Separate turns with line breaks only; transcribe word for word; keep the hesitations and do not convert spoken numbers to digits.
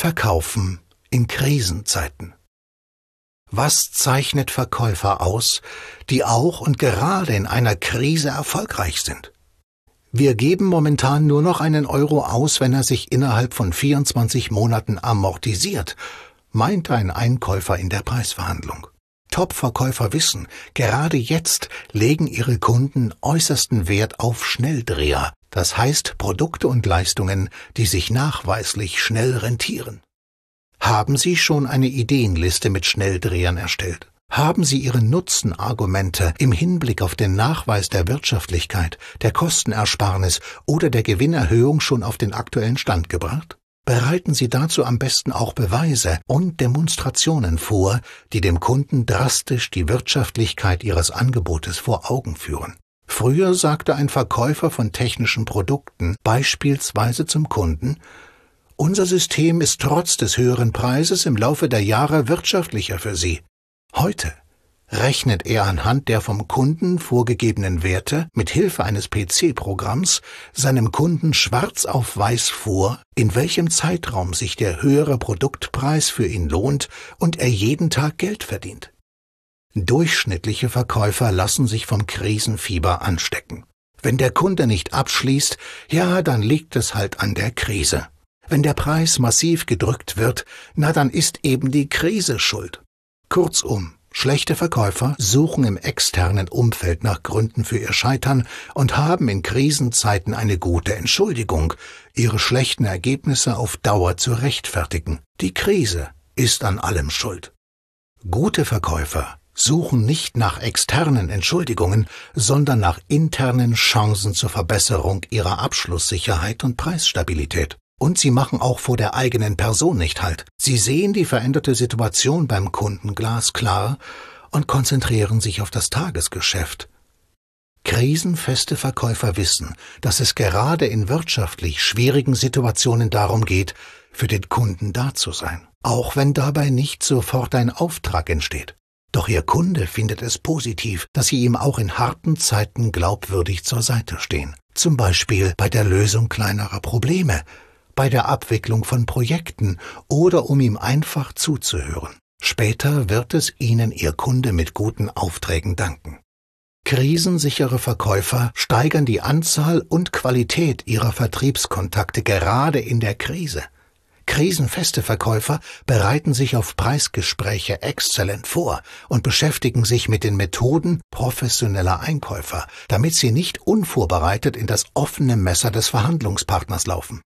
Verkaufen in Krisenzeiten. Was zeichnet Verkäufer aus, die auch und gerade in einer Krise erfolgreich sind? Wir geben momentan nur noch einen Euro aus, wenn er sich innerhalb von vierundzwanzig Monaten amortisiert, meint ein Einkäufer in der Preisverhandlung. Top-Verkäufer wissen, gerade jetzt legen ihre Kunden äußersten Wert auf Schnelldreher, das heißt Produkte und Leistungen, die sich nachweislich schnell rentieren. Haben Sie schon eine Ideenliste mit Schnelldrehern erstellt? Haben Sie Ihre Nutzenargumente im Hinblick auf den Nachweis der Wirtschaftlichkeit, der Kostenersparnis oder der Gewinnerhöhung schon auf den aktuellen Stand gebracht? Bereiten Sie dazu am besten auch Beweise und Demonstrationen vor, die dem Kunden drastisch die Wirtschaftlichkeit Ihres Angebotes vor Augen führen. Früher sagte ein Verkäufer von technischen Produkten beispielsweise zum Kunden: Unser System ist trotz des höheren Preises im Laufe der Jahre wirtschaftlicher für Sie. Heute rechnet er anhand der vom Kunden vorgegebenen Werte mit Hilfe eines P C-Programms seinem Kunden schwarz auf weiß vor, in welchem Zeitraum sich der höhere Produktpreis für ihn lohnt und er jeden Tag Geld verdient. Durchschnittliche Verkäufer lassen sich vom Krisenfieber anstecken. Wenn der Kunde nicht abschließt, ja, dann liegt es halt an der Krise. Wenn der Preis massiv gedrückt wird, na dann ist eben die Krise schuld. Kurzum, schlechte Verkäufer suchen im externen Umfeld nach Gründen für ihr Scheitern und haben in Krisenzeiten eine gute Entschuldigung, ihre schlechten Ergebnisse auf Dauer zu rechtfertigen. Die Krise ist an allem schuld. Gute Verkäufer suchen nicht nach externen Entschuldigungen, sondern nach internen Chancen zur Verbesserung ihrer Abschlusssicherheit und Preisstabilität. Und sie machen auch vor der eigenen Person nicht Halt. Sie sehen die veränderte Situation beim Kunden glasklar und konzentrieren sich auf das Tagesgeschäft. Krisenfeste Verkäufer wissen, dass es gerade in wirtschaftlich schwierigen Situationen darum geht, für den Kunden da zu sein, auch wenn dabei nicht sofort ein Auftrag entsteht. Doch Ihr Kunde findet es positiv, dass Sie ihm auch in harten Zeiten glaubwürdig zur Seite stehen. Zum Beispiel bei der Lösung kleinerer Probleme, bei der Abwicklung von Projekten oder um ihm einfach zuzuhören. Später wird es Ihnen Ihr Kunde mit guten Aufträgen danken. Krisensichere Verkäufer steigern die Anzahl und Qualität ihrer Vertriebskontakte gerade in der Krise. Krisenfeste Verkäufer bereiten sich auf Preisgespräche exzellent vor und beschäftigen sich mit den Methoden professioneller Einkäufer, damit sie nicht unvorbereitet in das offene Messer des Verhandlungspartners laufen.